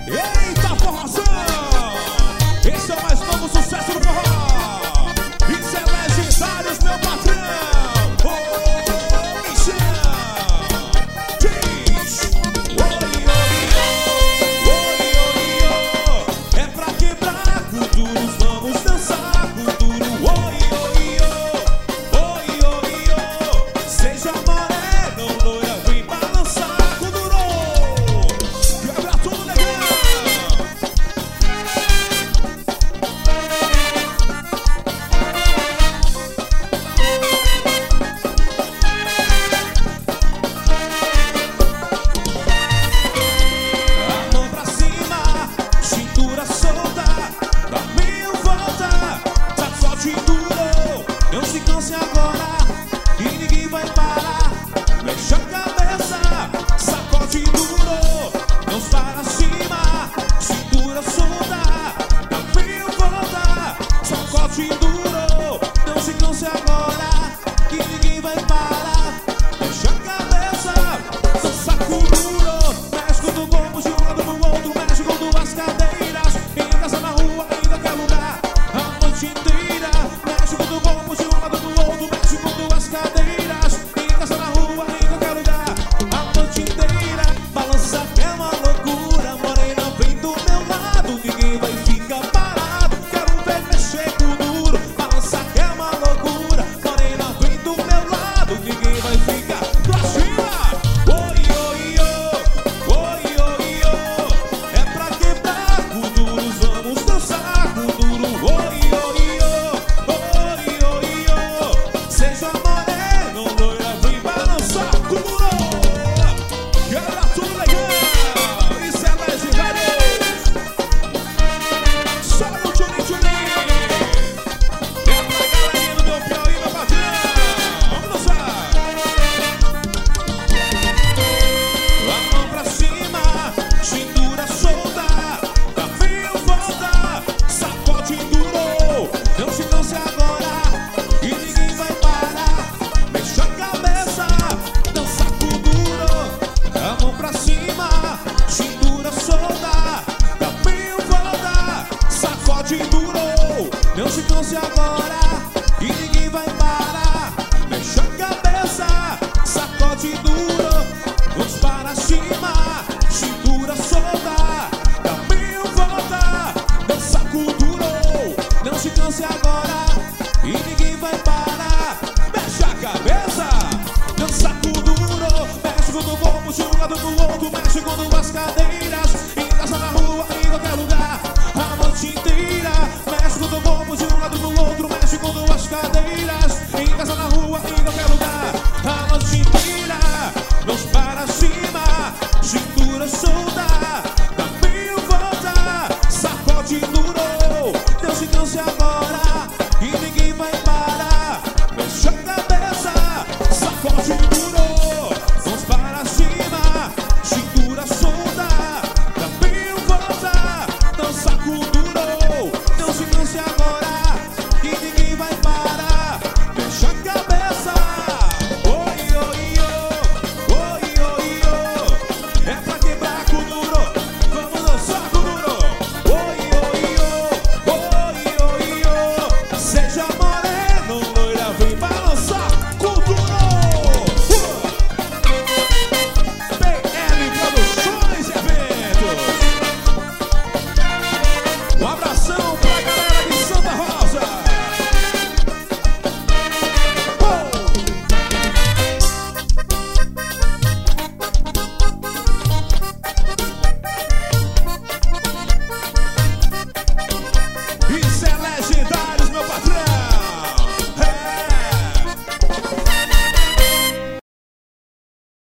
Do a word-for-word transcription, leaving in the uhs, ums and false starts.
Eita, forrozão! Esse é o mais novo sucesso do forró. Isso é Legendários, meu patrão. Ô, Michel! Diz! Oi, oi, oi, oi, oi. É pra quebrar com duros, vamos dançar com duro. Oi, oi, oi, oi, oi, oi. Seja morena ou loira, vem balançar com duro. Quebra tudo legal. A mão pra cima, cintura solta, dá mil volta, sacode duro. Não se canse agora, que ninguém vai parar. Mexe a cabeça, sacode duro. Não para cima, cintura solta, dá mil volta, sacode duro. Não se canse agora, que ninguém vai parar. Mexe a cabeça, dança com duro. Mexe com o corpo de um lado pro outro, mexe com duas cadeiras. Em casa, na rua, em qualquer lugar, a noite inteira. Mexe com o corpo de um lado pro outro, mexe com duas cadeiras. Em casa, na rua, em qualquer lugar, a noite inteira. Balança que é uma loucura, morena, vem do meu lado, ninguém vai ficar parado. Quero ver mexer com duro. Balança que é uma loucura, morena, vem do meu lado, ninguém vai ficar pra cima. Oi, oi, oi, oi, oi, oi. É pra quebrar com duros, vamos dançar com duro. Oi, oi, oi, oi, oi, oi. Seja morena ou loira, vem balançar com duro. Quebra tudo legal. Isso é Legendários. Só no tchuli tchuli. É pra galerinha do meu Piauí, meu patrão. Vamos dançar. A mão pra cima, cintura solta, dá mil volta, sacode duro. Não se canse agora, e ninguém vai parar. Mexe a cabeça, dança com duro. A mão pra cima, cintura solta, dá mil volta, sacode duro. Não se canse agora, e ninguém vai parar. Mexe a cabeça, sacode duro. Vamos para cima, cintura solta, dá mil volta, dança com duro. Não se canse agora, e ninguém vai parar. Mexe a cabeça, dança com duro. Mexe com o corpo de um lado pro outro, mexe com duas cadeiras.